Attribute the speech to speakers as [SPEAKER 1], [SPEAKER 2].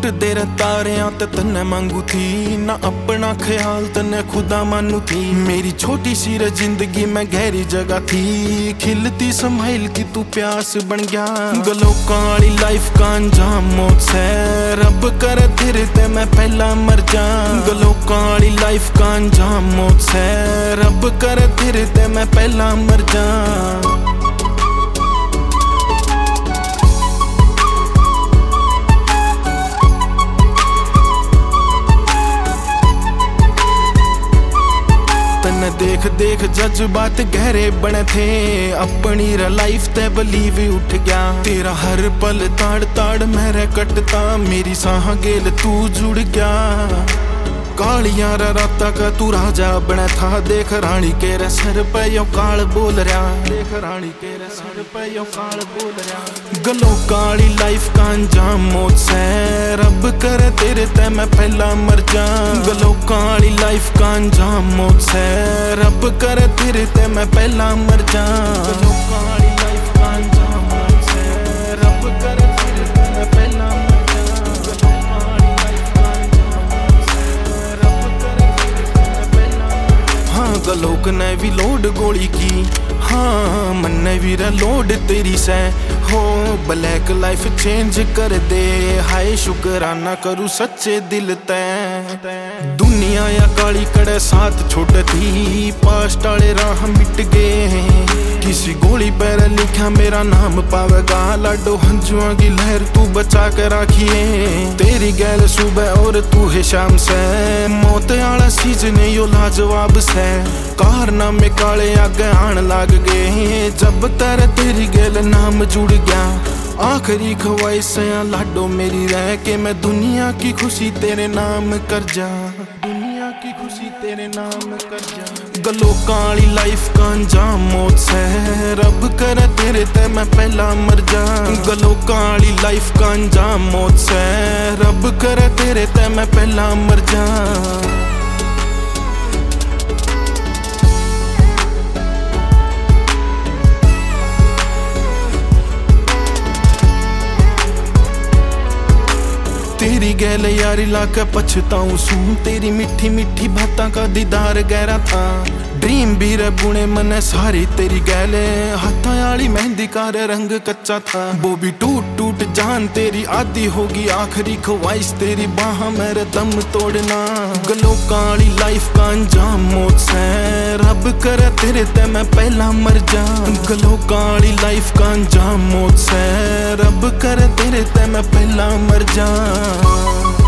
[SPEAKER 1] टुटदे रे तारियां ते तन्ने मांगू थी ना अपना ख्याल तन्ने खुदा मानू थी। मेरी छोटी सी रे जिंदगी में गहरी जगह थी, खिलती स्माइल की तू प्यास बन गया। गलोकां वाली लाइफ का अंजाम मौत से, रब करे तेरे ते मैं पहला मर जा। गलोकां वाली लाइफ का अंजाम मौत से, रब करे तेरे ते मैं पहला मर जा। देख देख जज्बात गहरे बने थे, अपनी लाइफ ते बलीव उठ गया। तेरा हर पल ताड़ ताड़ मेरे कटता, मेरी साह गेल तू जुड़ गया। कालियां राता का तू राजा बना था, देख रानी के रे सर पे यो काल बोल रहा। देख रानी के रे सर पे यो काल बोल रहा। गलोकां वाली लाइफ का अंजाम मौत से, रब करे तेरे ते मैं पहला मर जा। गलोकां वाली लाइफ का अंजाम मौत से, रब करे तेरे ते मैं पहला मर जा। गलोकां वाली लाइफ का अंजाम मौत से, रब करे तेरे ते मैं पहला मर जा। गलोक ने भी लोड गोली की, हाँ मन्ने भी रे लोड तेरी से हो। ब्लैक लाइफ चेंज कर दे, हाय शुक्राना करूँ सच्चे दिल ते। दुनिया या काली कड़े साथ छोड़ थी, पास्ट वाले राह मिट गए। किसी गोली पर लिखा मेरा नाम पावेगा, लाडो हंजुआ की लहर तू बचा के रखिए। तेरी गैल सुबह और तू है शाम से, मौत वाला सीजन यो लाजवाब से। कारनामे काले आगे आन लग गए, जब तेरी गैल नाम जुड़ गया। आखिरी ख्वाहिशें लाडो मेरी रह के, मैं दुनिया की खुशी तेरे नाम कर जा। दुनिया की खुशी तेरे नाम कर जा। गलोकां वाली लाइफ का अंजाम मौत से, रब करे तेरे ते मैं पहला मर जा। गलोकां वाली लाइफ का अंजाम मौत से, रब करे तेरे ते मैं पहला मर जा। तेरी गैल यारी लाके पछताऊं सू, तेरी मीठी मीठी बातों का दीदार गहरा था। ड्रीम भी रे बुने मने सारी तेरी गैले, हाथों वाली मेहंदी का रंग कच्चा था। वो भी टूट टूट जान तेरी आदि होगी, आखिरी ख्वाहिश तेरी बाह मेरे दम तोड़ना। गलोकां वाली लाइफ का अंजाम मौत से, रब करे तेरे ते मैं पहला मर जा। गलोकां वाली लाइफ का अंजाम मौत से, रब करे तेरे ते मैं पहला मर जा।